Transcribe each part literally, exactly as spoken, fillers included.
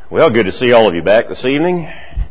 Well, good to see all of you back this evening.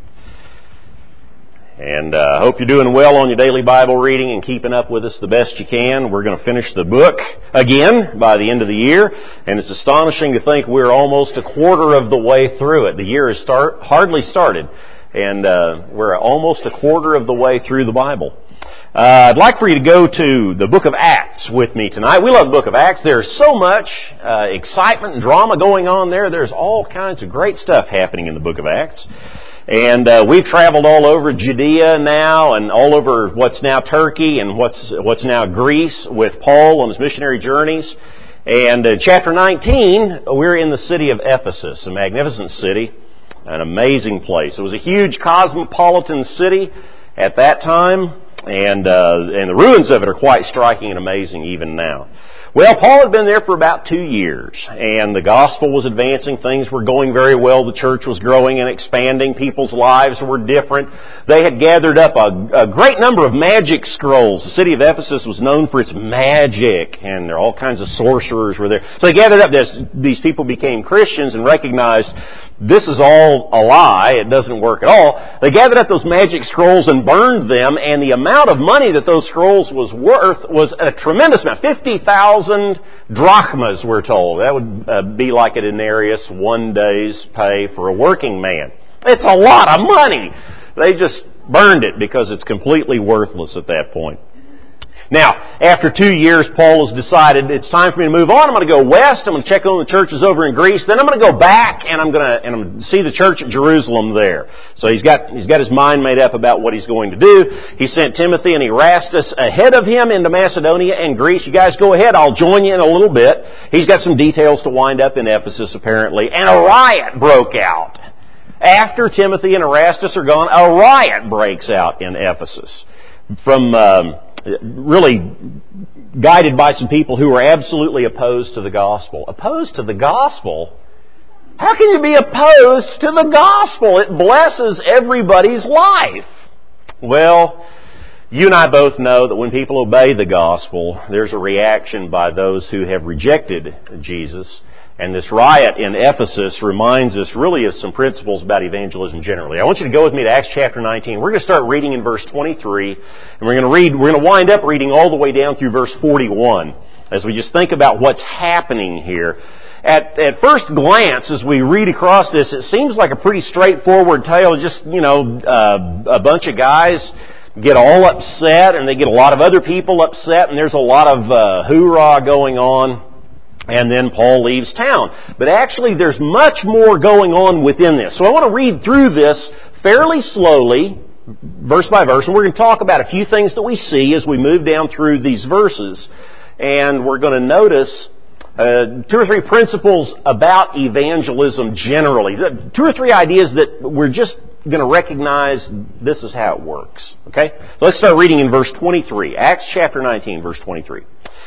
And I uh, hope you're doing well on your daily Bible reading and keeping up with us the best you can. We're going to finish the book again by the end of the year. And it's astonishing to think we're almost a quarter of the way through it. The year has start, hardly started. And uh, we're almost a quarter of the way through the Bible. Uh, I'd like for you to go to the book of Acts with me tonight. We love the book of Acts. There's so much uh, excitement and drama going on there. There's all kinds of great stuff happening in the book of Acts. And uh, we've traveled all over Judea now and all over what's now Turkey and what's what's now Greece with Paul on his missionary journeys. And uh, chapter nineteen, we're in the city of Ephesus, a magnificent city, an amazing place. It was a huge cosmopolitan city at that time. And uh, and the ruins of it are quite striking and amazing even now. Well, Paul had been there for about two years, and the gospel was advancing. Things were going very well. The church was growing and expanding. People's lives were different. They had gathered up a, a great number of magic scrolls. The city of Ephesus was known for its magic, and there all kinds of sorcerers were there. So they gathered up this. These people became Christians and recognized this is all a lie. It doesn't work at all. They gathered up those magic scrolls and burned them, and the amount of money that those scrolls was worth was a tremendous amount. fifty thousand drachmas, we're told. That would uh, be like a denarius, one day's pay for a working man. It's a lot of money. They just burned it because it's completely worthless at that point. Now, after two years, Paul has decided it's time for me to move on. I'm going to go west. I'm going to check on the churches over in Greece. Then I'm going to go back and I'm going to and I'm going to see the church at Jerusalem there. So he's got he's got his mind made up about what he's going to do. He sent Timothy and Erastus ahead of him into Macedonia and Greece. You guys go ahead. I'll join you in a little bit. He's got some details to wind up in Ephesus apparently. And a riot broke out. After Timothy and Erastus are gone, a riot breaks out in Ephesus. From um, really guided by some people who were absolutely opposed to the gospel. Opposed to the gospel? How can you be opposed to the gospel? It blesses everybody's life. Well, you and I both know that when people obey the gospel, there's a reaction by those who have rejected Jesus. And this riot in Ephesus reminds us really of some principles about evangelism generally. I want you to go with me to Acts chapter nineteen. We're going to start reading in verse twenty-three, and we're going to read, we're going to wind up reading all the way down through verse forty-one as we just think about what's happening here. At, at first glance, as we read across this, it seems like a pretty straightforward tale. Just, you know, uh, a bunch of guys get all upset, and they get a lot of other people upset, and there's a lot of uh, hoorah going on. And then Paul leaves town. But actually, there's much more going on within this. So I want to read through this fairly slowly, verse by verse, and we're going to talk about a few things that we see as we move down through these verses. And we're going to notice uh, two or three principles about evangelism generally. Two or three ideas that we're just going to recognize this is how it works. Okay? So let's start reading in verse twenty-three. Acts chapter nineteen, verse twenty-three.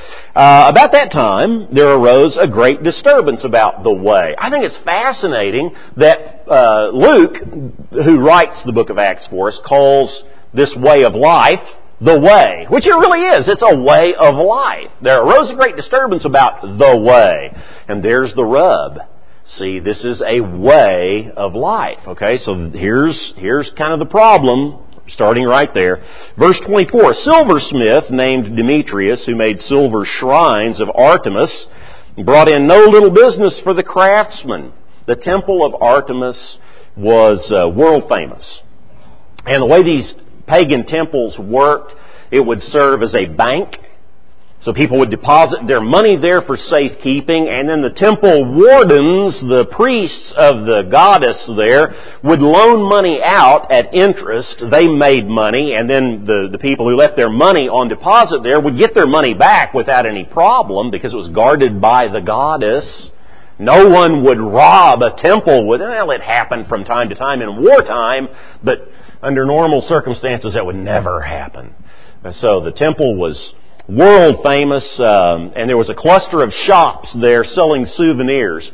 Uh, about that time, there arose a great disturbance about the way. I think it's fascinating that uh, Luke, who writes the book of Acts for us, calls this way of life the way, which it really is. It's a way of life. There arose a great disturbance about the way. And there's the rub. See, this is a way of life. Okay, so here's here's kind of the problem. Starting right there. Verse twenty-four, a silversmith named Demetrius, who made silver shrines of Artemis, brought in no little business for the craftsmen. The temple of Artemis was uh, world famous. And the way these pagan temples worked, it would serve as a bank. So people would deposit their money there for safekeeping, and then the temple wardens, the priests of the goddess there, would loan money out at interest. They made money, and then the, the people who left their money on deposit there would get their money back without any problem because it was guarded by the goddess. No one would rob a temple with, well, it happened from time to time in wartime, but under normal circumstances that would never happen. And so the temple was world famous, um, and there was a cluster of shops there selling souvenirs.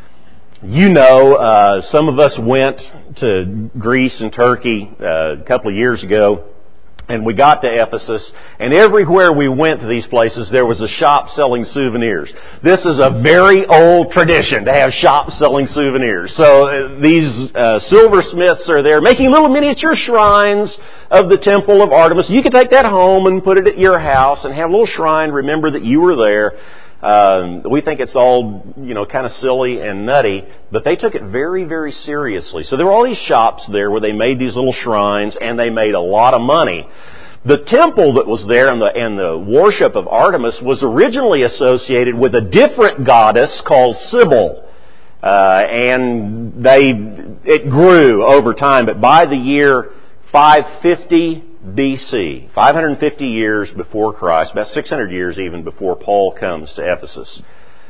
You know, uh, some of us went to Greece and Turkey uh, a couple of years ago, And we got to Ephesus, and everywhere we went to these places, there was a shop selling souvenirs. This is a very old tradition to have shops selling souvenirs. So uh, these uh, silversmiths are there making little miniature shrines of the temple of Artemis. You can take that home and put it at your house and have a little shrine. Remember that you were there. Um, we think it's all, you know, kind of silly and nutty, but they took it very, very seriously. So there were all these shops there where they made these little shrines, and they made a lot of money. The temple that was there and the, and the worship of Artemis was originally associated with a different goddess called Cybele. Uh, and they, it grew over time, but by the year five fifty B C, five hundred fifty years before Christ, about six hundred years even before Paul comes to Ephesus,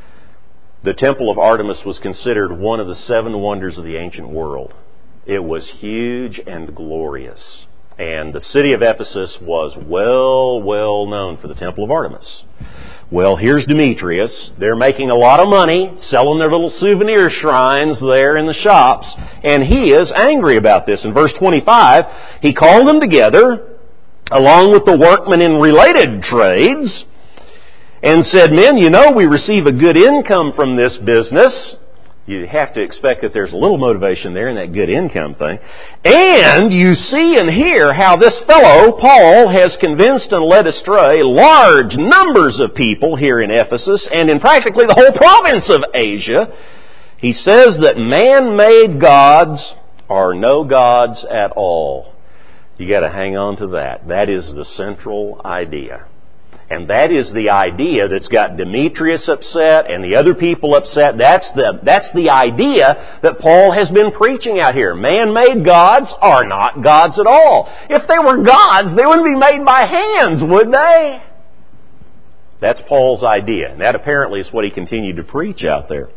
the temple of Artemis was considered one of the seven wonders of the ancient world. It was huge and glorious. And the city of Ephesus was well, well known for the temple of Artemis. Well, here's Demetrius. They're making a lot of money selling their little souvenir shrines there in the shops, and he is angry about this. In verse twenty-five, he called them together along with the workmen in related trades and said, "Men, you know we receive a good income from this business." You have to expect that there's a little motivation there in that good income thing. "And you see and hear how this fellow, Paul, has convinced and led astray large numbers of people here in Ephesus and in practically the whole province of Asia. He says that man-made gods are no gods at all." You got to hang on to that. That is the central idea. And that is the idea that's got Demetrius upset and the other people upset. That's the, that's the idea that Paul has been preaching out here. Man-made gods are not gods at all. If they were gods, they wouldn't be made by hands, would they? That's Paul's idea. And that apparently is what he continued to preach out there.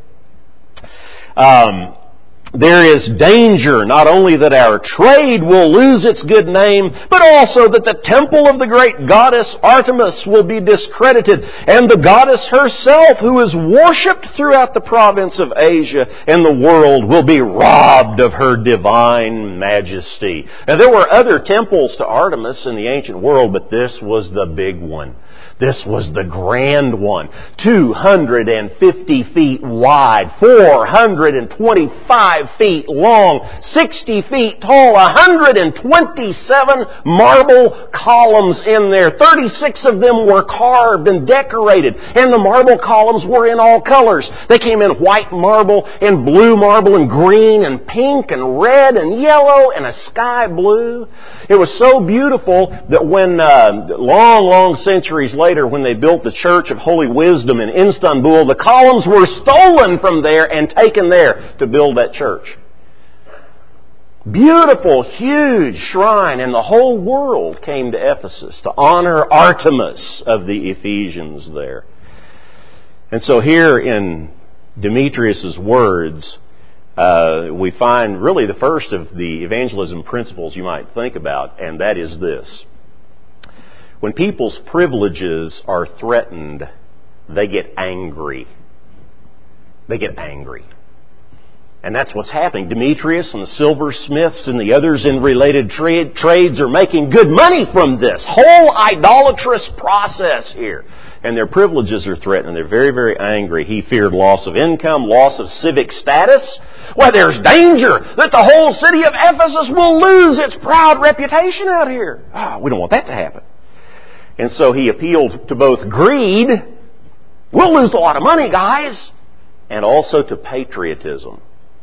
Um... There is danger not only that our trade will lose its good name, but also that the temple of the great goddess Artemis will be discredited, and the goddess herself, who is worshipped throughout the province of Asia and the world, will be robbed of her divine majesty. Now, there were other temples to Artemis in the ancient world, but this was the big one. This was the grand one. two hundred fifty feet wide, four hundred twenty-five feet long, sixty feet tall, one hundred twenty-seven marble columns in there. thirty-six of them were carved and decorated, and the marble columns were in all colors. They came in white marble and blue marble and green and pink and red and yellow and a sky blue. It was so beautiful that when uh, long, long centuries later, when they built the Church of Holy Wisdom in Istanbul, the columns were stolen from there and taken there to build that church. Beautiful, huge shrine, and the whole world came to Ephesus to honor Artemis of the Ephesians there. And so here in Demetrius' words, uh, we find really the first of the evangelism principles you might think about, and that is this. When people's privileges are threatened, they get angry. They get angry. And that's what's happening. Demetrius and the silversmiths and the others in related trade, trades are making good money from this whole idolatrous process here. And their privileges are threatened. They're very, very angry. He feared loss of income, loss of civic status. Why, there's danger that the whole city of Ephesus will lose its proud reputation out here. Oh, we don't want that to happen. And so he appealed to both greed, we'll lose a lot of money, guys, and also to patriotism.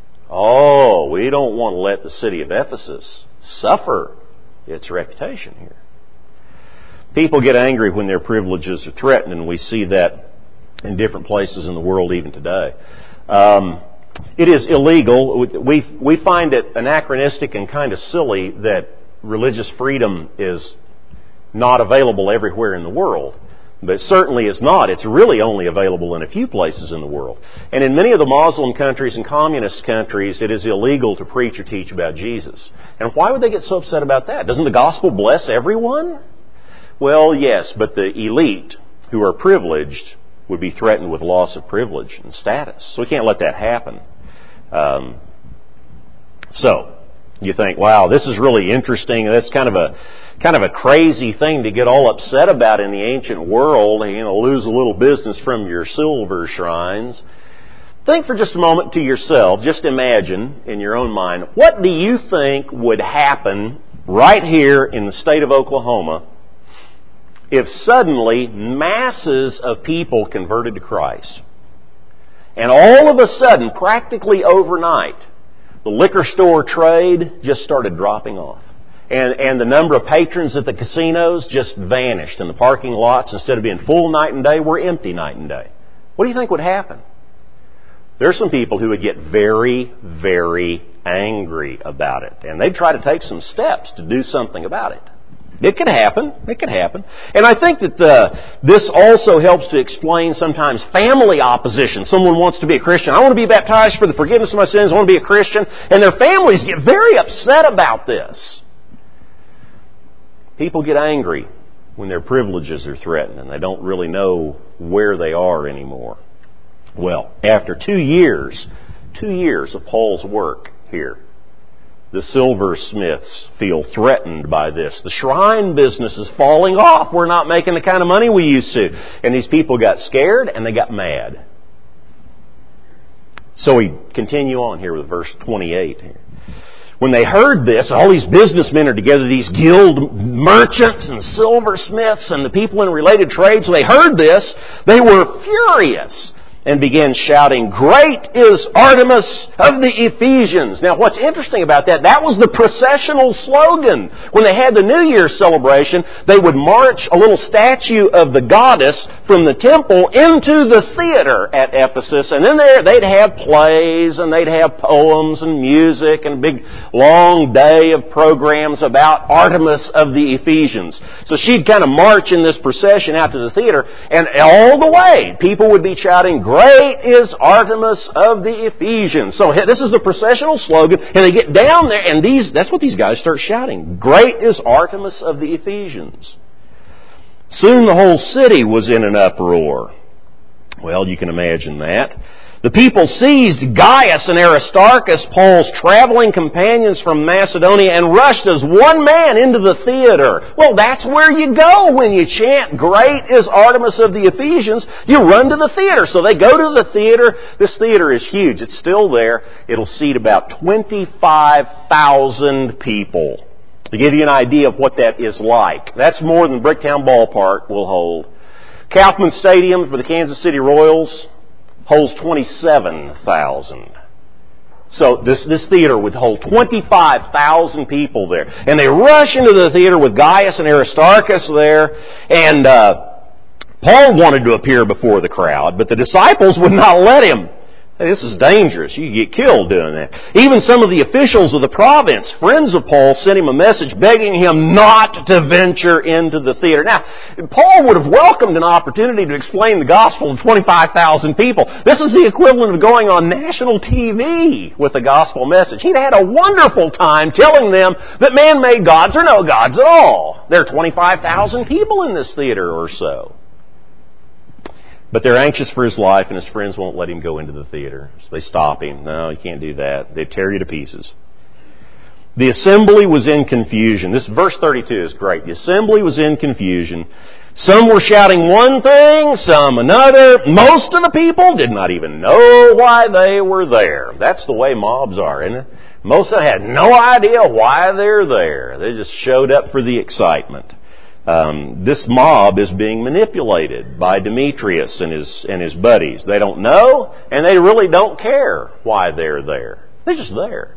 Oh, we don't want to let the city of Ephesus suffer its reputation here. People get angry when their privileges are threatened, and we see that in different places in the world even today. Um, it is illegal. We, we find it anachronistic and kind of silly that religious freedom is not available everywhere in the world. But it certainly is not. It's really only available in a few places in the world. And in many of the Muslim countries and communist countries, it is illegal to preach or teach about Jesus. And why would they get so upset about that? Doesn't the gospel bless everyone? Well, yes, but the elite who are privileged would be threatened with loss of privilege and status. So we can't let that happen. Um, so, You think, wow, this is really interesting. That's kind of a kind of a crazy thing to get all upset about in the ancient world. You know, lose a little business from your silver shrines. Think for just a moment to yourself. Just imagine in your own mind, what do you think would happen right here in the state of Oklahoma if suddenly masses of people converted to Christ? And all of a sudden, practically overnight, the liquor store trade just started dropping off. And, and the number of patrons at the casinos just vanished. And the parking lots, instead of being full night and day, were empty night and day. What do you think would happen? There are some people who would get very, very angry about it. And they'd try to take some steps to do something about it. It could happen. It could happen. And I think that uh, this also helps to explain sometimes family opposition. Someone wants to be a Christian. I want to be baptized for the forgiveness of my sins. I want to be a Christian. And their families get very upset about this. People get angry when their privileges are threatened and they don't really know where they are anymore. Well, after two years, two years of Paul's work here, the silversmiths feel threatened by this. The shrine business is falling off. We're not making the kind of money we used to. And these people got scared and they got mad. So we continue on here with verse twenty-eight. When they heard this, all these businessmen are together, these guild merchants and silversmiths and the people in related trades. When they heard this, they were furious and began shouting, "Great is Artemis of the Ephesians." Now what's interesting about that, that was the processional slogan. When they had the New Year celebration, they would march a little statue of the goddess from the temple into the theater at Ephesus. And then there they'd have plays and they'd have poems and music and a big long day of programs about Artemis of the Ephesians. So she'd kind of march in this procession out to the theater, and all the way people would be shouting, "Great is Artemis of the Ephesians." So this is the processional slogan, and they get down there, and these that's what these guys start shouting. "Great is Artemis of the Ephesians." Soon the whole city was in an uproar. Well, you can imagine that. The people seized Gaius and Aristarchus, Paul's traveling companions from Macedonia, and rushed as one man into the theater. Well, that's where you go when you chant, "Great is Artemis of the Ephesians." You run to the theater. So they go to the theater. This theater is huge. It's still there. It'll seat about twenty-five thousand people. To give you an idea of what that is like. That's more than Bricktown Ballpark will hold. Kauffman Stadium for the Kansas City Royals holds twenty-seven thousand. So this, this theater would hold twenty-five thousand people there. And they rush into the theater with Gaius and Aristarchus there. And uh, Paul wanted to appear before the crowd, but the disciples would not let him. Hey, this is dangerous. You get killed doing that. Even some of the officials of the province, friends of Paul, sent him a message begging him not to venture into the theater. Now, Paul would have welcomed an opportunity to explain the gospel to twenty-five thousand people. This is the equivalent of going on national T V with a gospel message. He'd had a wonderful time telling them that man-made gods are no gods at all. There are twenty-five thousand people in this theater or so. But they're anxious for his life, and his friends won't let him go into the theater. So they stop him. "No, you can't do that." They tear you to pieces. The assembly was in confusion. This verse thirty-two is great. The assembly was in confusion. Some were shouting one thing, some another. Most of the people did not even know why they were there. That's the way mobs are, isn't it? Most of them had no idea why they're there. They just showed up for the excitement. Um, this mob is being manipulated by Demetrius and his and his buddies. They don't know, and they really don't care why they're there. They're just there.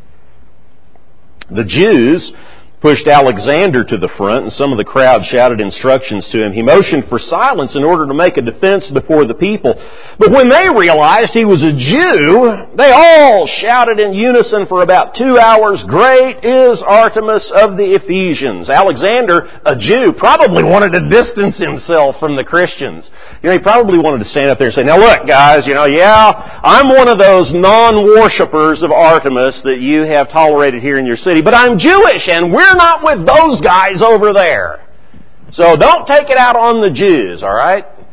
The Jews pushed Alexander to the front, and some of the crowd shouted instructions to him. He motioned for silence in order to make a defense before the people. But when they realized he was a Jew, they all shouted in unison for about two hours, "Great is Artemis of the Ephesians." Alexander, a Jew, probably wanted to distance himself from the Christians. You know, he probably wanted to stand up there and say, "Now look, guys, you know, yeah, I'm one of those non-worshippers of Artemis that you have tolerated here in your city, but I'm Jewish, and we're not with those guys over there. So don't take it out on the Jews, all right?"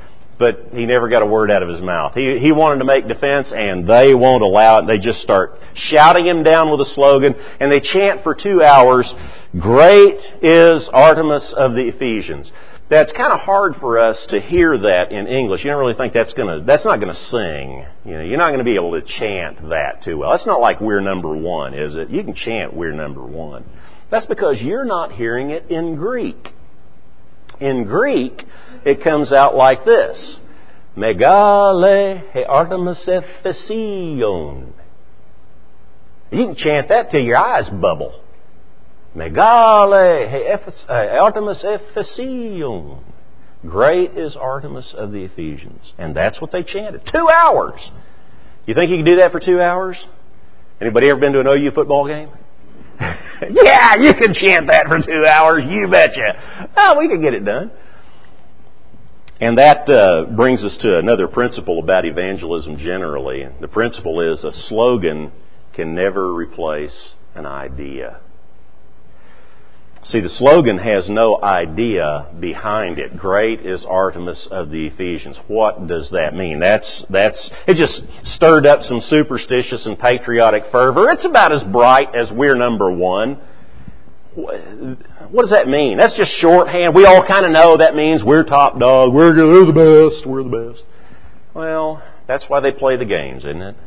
but he never got a word out of his mouth. He, he wanted to make defense, and they won't allow it. They just start shouting him down with a slogan, and they chant for two hours, "Great is Artemis of the Ephesians." That's kind of hard for us to hear that in English. You don't really think that's gonna, that's not gonna sing. You know, you're not gonna be able to chant that too well. It's not like "We're number one," is it? You can chant "We're number one." That's because you're not hearing it in Greek. In Greek, it comes out like this: Megale he Artemis Ephesion. You can chant that till your eyes bubble. Megale he Artemis Ephesion. Great is Artemis of the Ephesians. And that's what they chanted. Two hours. You think you can do that for two hours? Anybody ever been to an O U football game? Yeah, you can chant that for two hours. You betcha. Oh, we can get it done. And that uh, brings us to another principle about evangelism generally. The principle is a slogan can never replace an idea. See, the slogan has no idea behind it. Great is Artemis of the Ephesians. What does that mean? That's, that's, it just stirred up some superstitious and patriotic fervor. It's about as bright as "We're number one." What does that mean? That's just shorthand. We all kind of know that means we're top dog. We're the best. We're the best. Well, that's why they play the games, isn't it?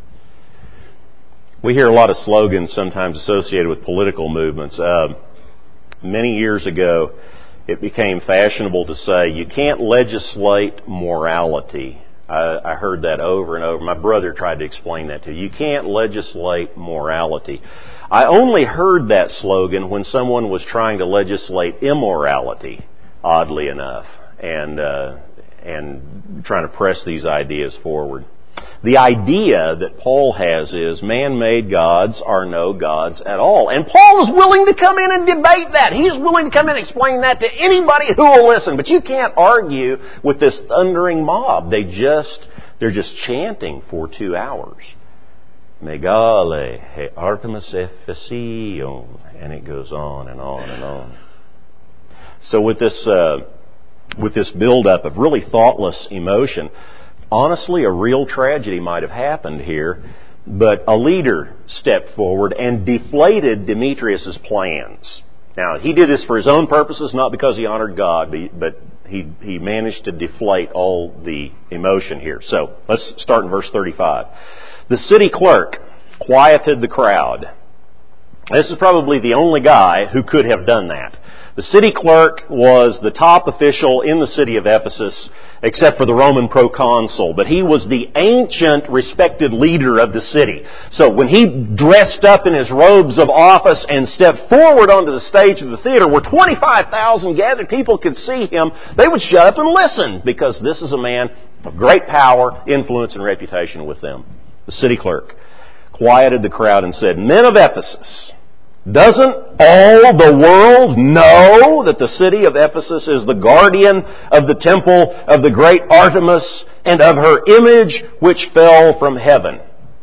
We hear a lot of slogans sometimes associated with political movements. Uh, Many years ago, it became fashionable to say, you can't legislate morality. I, I heard that over and over. My brother tried to explain that to you. You can't legislate morality. I only heard that slogan when someone was trying to legislate immorality, oddly enough, and uh, and trying to press these ideas forward. The idea that Paul has is man-made gods are no gods at all. And Paul is willing to come in and debate that. He's willing to come in and explain that to anybody who will listen. But you can't argue with this thundering mob. They just, they're just chanting for two hours. Megale he Artemis Ephesion. And it goes on and on and on. So with this, uh, with this buildup of really thoughtless emotion, honestly, a real tragedy might have happened here, but a leader stepped forward and deflated Demetrius' plans. Now, he did this for his own purposes, not because he honored God, but he, he managed to deflate all the emotion here. So, let's start in verse thirty-five. The city clerk quieted the crowd. This is probably the only guy who could have done that. The city clerk was the top official in the city of Ephesus, except for the Roman proconsul. But he was the ancient, respected leader of the city. So when he dressed up in his robes of office and stepped forward onto the stage of the theater where twenty-five thousand gathered people could see him, they would shut up and listen, because this is a man of great power, influence, and reputation with them. The city clerk quieted the crowd and said, "Men of Ephesus, doesn't all the world know that the city of Ephesus is the guardian of the temple of the great Artemis and of her image which fell from heaven?"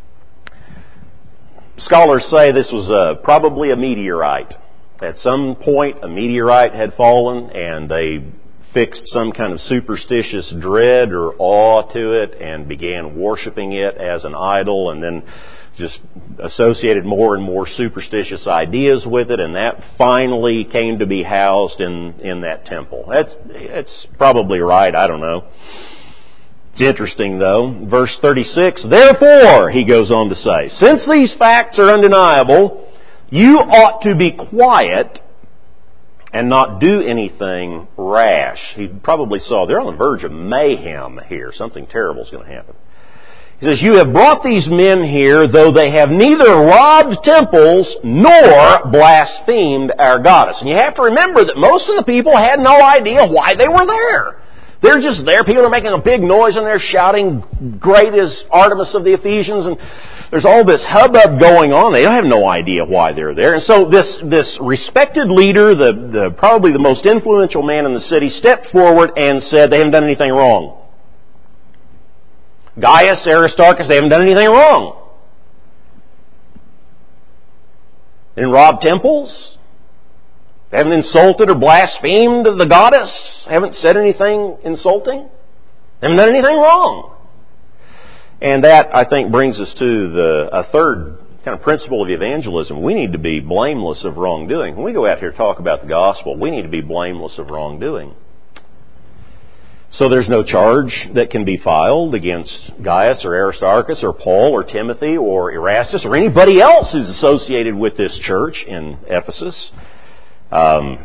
Scholars say this was uh, probably a meteorite. At some point, a meteorite had fallen, and they fixed some kind of superstitious dread or awe to it and began worshiping it as an idol, and then just associated more and more superstitious ideas with it, and that finally came to be housed in, in that temple. That's, that's probably right, I don't know. It's interesting, though. Verse thirty-six, "Therefore," he goes on to say, "since these facts are undeniable, you ought to be quiet and not do anything rash." He probably saw they're on the verge of mayhem here. Something terrible is going to happen. He says, "You have brought these men here, though they have neither robbed temples nor blasphemed our goddess." And you have to remember that most of the people had no idea why they were there. They're just there. People are making a big noise and they're shouting, "Great is Artemis of the Ephesians." And there's all this hubbub going on. They don't have no idea why they're there. And so this, this respected leader, the, the, probably the most influential man in the city, stepped forward and said they haven't done anything wrong. Gaius, Aristarchus, they haven't done anything wrong. They didn't rob temples. They haven't insulted or blasphemed the goddess. They haven't said anything insulting. They haven't done anything wrong. And that, I think, brings us to the a third kind of principle of evangelism. We need to be blameless of wrongdoing. When we go out here to talk about the gospel, we need to be blameless of wrongdoing. So there's no charge that can be filed against Gaius or Aristarchus or Paul or Timothy or Erastus or anybody else who's associated with this church in Ephesus. Um,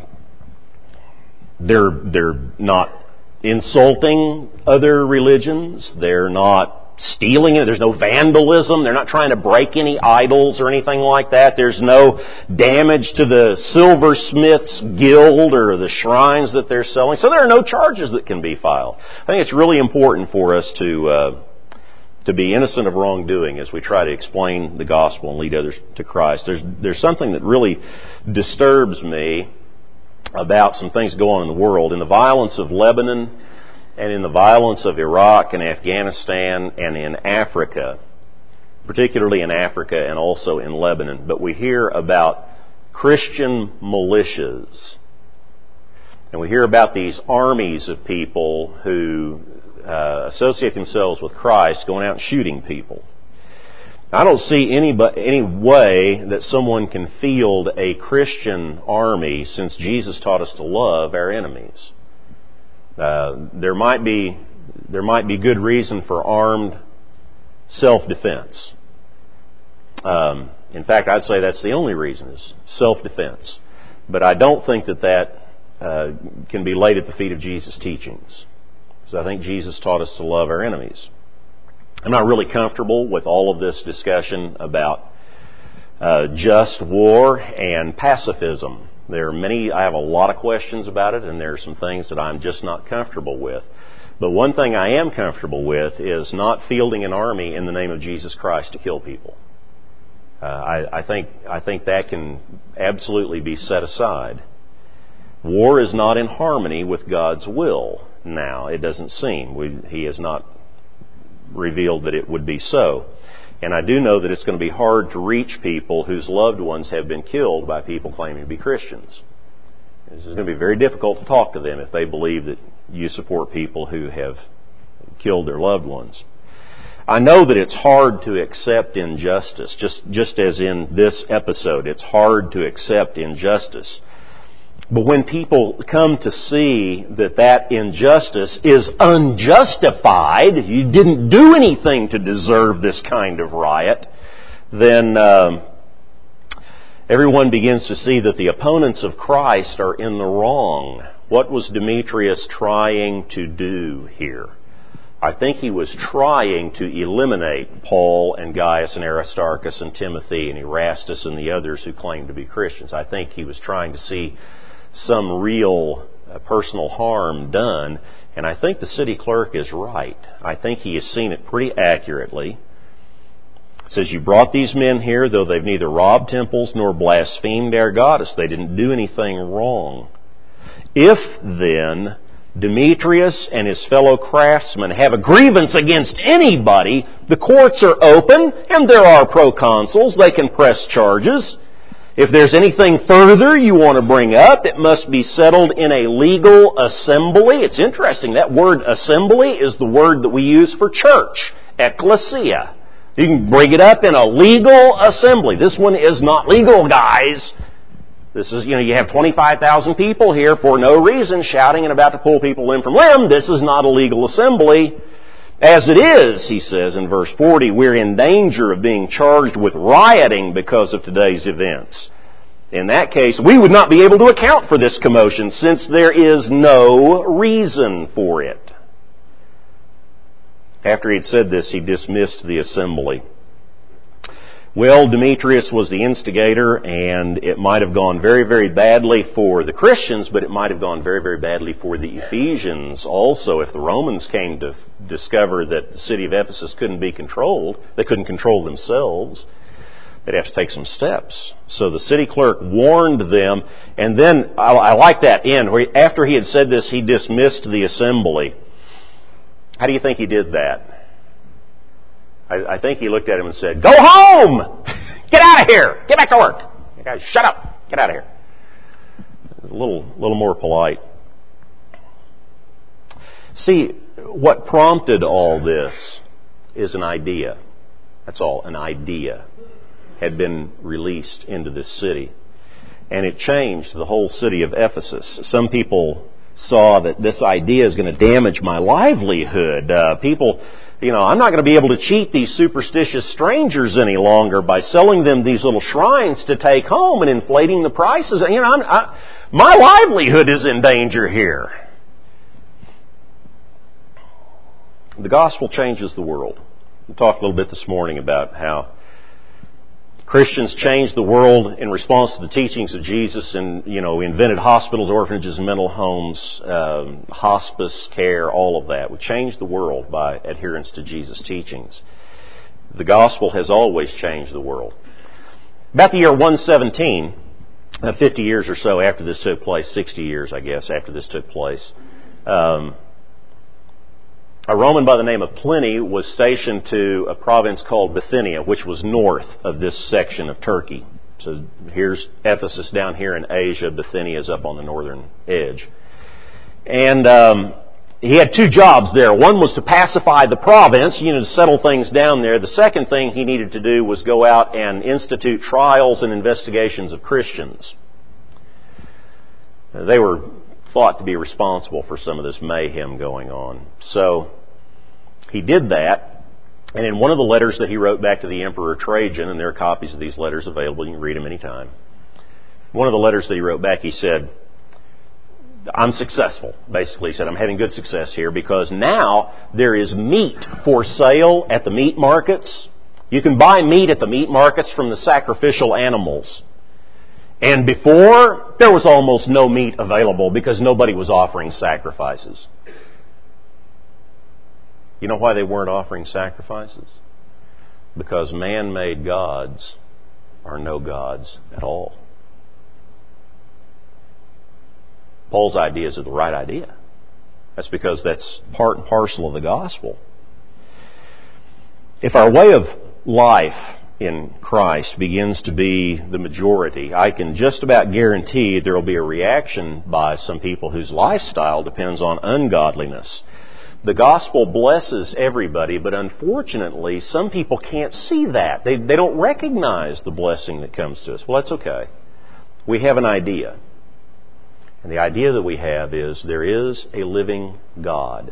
they're they're not insulting other religions. They're not stealing it. There's no vandalism. They're not trying to break any idols or anything like that. There's no damage to the silversmith's guild or the shrines that they're selling. So there are no charges that can be filed. I think it's really important for us to uh, to be innocent of wrongdoing as we try to explain the gospel and lead others to Christ. There's there's something that really disturbs me about some things that go on in the world. In the violence of Lebanon and in the violence of Iraq and Afghanistan and in Africa, particularly in Africa and also in Lebanon. But we hear about Christian militias. And we hear about these armies of people who uh, associate themselves with Christ going out and shooting people. I don't see any, any way that someone can field a Christian army since Jesus taught us to love our enemies. Uh, there might be there might be good reason for armed self-defense. Um, in fact, I'd say that's the only reason is self-defense. But I don't think that that uh, can be laid at the feet of Jesus' teachings. Because I think Jesus taught us to love our enemies. I'm not really comfortable with all of this discussion about uh, just war and pacifism. There are many, I have a lot of questions about it, and there are some things that I'm just not comfortable with. But one thing I am comfortable with is not fielding an army in the name of Jesus Christ to kill people. Uh, I, I think I think that can absolutely be set aside. War is not in harmony with God's will now. It doesn't seem. We, he has not revealed that it would be so. And I do know that it's going to be hard to reach people whose loved ones have been killed by people claiming to be Christians. This is going to be very difficult to talk to them if they believe that you support people who have killed their loved ones. I know that it's hard to accept injustice, just, just as in this episode, it's hard to accept injustice. But when people come to see that that injustice is unjustified, you didn't do anything to deserve this kind of riot, then um, everyone begins to see that the opponents of Christ are in the wrong. What was Demetrius trying to do here? I think he was trying to eliminate Paul and Gaius and Aristarchus and Timothy and Erastus and the others who claimed to be Christians. I think he was trying to see some real uh, personal harm done, and I think the city clerk is right. I think he has seen it pretty accurately. It says, you brought these men here, though they've neither robbed temples nor blasphemed our goddess. They didn't do anything wrong. If, then, Demetrius and his fellow craftsmen have a grievance against anybody, the courts are open, and there are proconsuls. They can press charges. If there's anything further you want to bring up, it must be settled in a legal assembly. It's interesting, that word assembly is the word that we use for church, ecclesia. You can bring it up in a legal assembly. This one is not legal, guys. This is, you know, you have twenty-five thousand people here for no reason shouting and about to pull people limb from limb. This is not a legal assembly. As it is, he says in verse forty, we're in danger of being charged with rioting because of today's events. In that case, we would not be able to account for this commotion since there is no reason for it. After he had said this, he dismissed the assembly. Well, Demetrius was the instigator, and it might have gone very, very badly for the Christians, but it might have gone very, very badly for the Ephesians also. If the Romans came to discover that the city of Ephesus couldn't be controlled, they couldn't control themselves, they'd have to take some steps. So the city clerk warned them, and then, I, I like that end, where after he had said this, he dismissed the assembly. How do you think he did that? I, I think he looked at him and said, go home! Get out of here! Get back to work! You guys, shut up! Get out of here. A little, little more polite. See, what prompted all this is an idea. That's all, an idea had been released into this city. And it changed the whole city of Ephesus. Some people saw that this idea is going to damage my livelihood. Uh, people, you know, I'm not going to be able to cheat these superstitious strangers any longer by selling them these little shrines to take home and inflating the prices. You know, I'm, I, my livelihood is in danger here. The gospel changes the world. We talked a little bit this morning about how Christians changed the world in response to the teachings of Jesus, and, you know, we invented hospitals, orphanages, and mental homes, um, hospice care, all of that. We changed the world by adherence to Jesus' teachings. The gospel has always changed the world. About the year one seventeen, uh, fifty years or so after this took place, sixty years, I guess, after this took place, um, a Roman by the name of Pliny was stationed to a province called Bithynia, which was north of this section of Turkey. So here's Ephesus down here in Asia. Bithynia is up on the northern edge. And um, he had two jobs there. One was to pacify the province, you know, to settle things down there. The second thing he needed to do was go out and institute trials and investigations of Christians. They were thought to be responsible for some of this mayhem going on. So he did that, and in one of the letters that he wrote back to the Emperor Trajan, and there are copies of these letters available, you can read them anytime. One of the letters that he wrote back, he said, I'm successful, basically. He said, I'm having good success here because now there is meat for sale at the meat markets. You can buy meat at the meat markets from the sacrificial animals. And before, there was almost no meat available because nobody was offering sacrifices. You know why they weren't offering sacrifices? Because man-made gods are no gods at all. Paul's ideas are the right idea. That's because that's part and parcel of the gospel. If our way of life in Christ begins to be the majority, I can just about guarantee there will be a reaction by some people whose lifestyle depends on ungodliness. The gospel blesses everybody, but unfortunately, some people can't see that. They, they don't recognize the blessing that comes to us. Well, that's okay. We have an idea. And the idea that we have is there is a living God.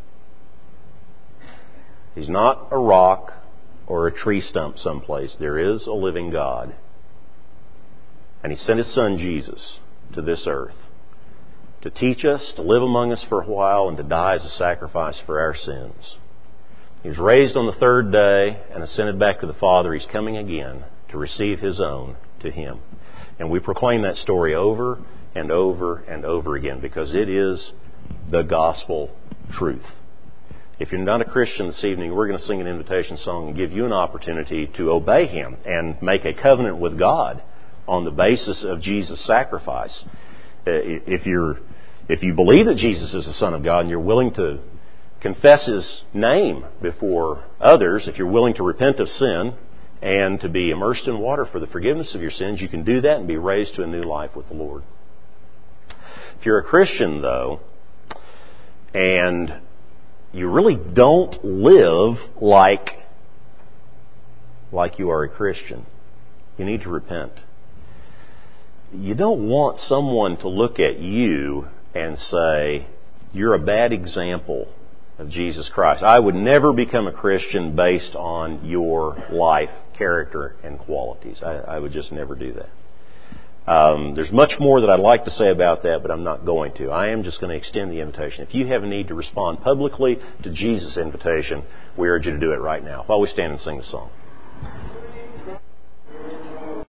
He's not a rock or a tree stump someplace. There is a living God. And He sent His Son Jesus to this earth to teach us, to live among us for a while, and to die as a sacrifice for our sins. He was raised on the third day and ascended back to the Father. He's coming again to receive His own to Him. And we proclaim that story over and over and over again because it is the gospel truth. If you're not a Christian this evening, we're going to sing an invitation song and give you an opportunity to obey Him and make a covenant with God on the basis of Jesus' sacrifice. If you're, if you believe that Jesus is the Son of God and you're willing to confess His name before others, if you're willing to repent of sin and to be immersed in water for the forgiveness of your sins, you can do that and be raised to a new life with the Lord. If you're a Christian, though, and you really don't live like, like you are a Christian, you need to repent. You don't want someone to look at you and say, you're a bad example of Jesus Christ. I would never become a Christian based on your life, character, and qualities. I, I would just never do that. Um, there's much more that I'd like to say about that, but I'm not going to. I am just going to extend the invitation. If you have a need to respond publicly to Jesus' invitation, we urge you to do it right now while we stand and sing the song.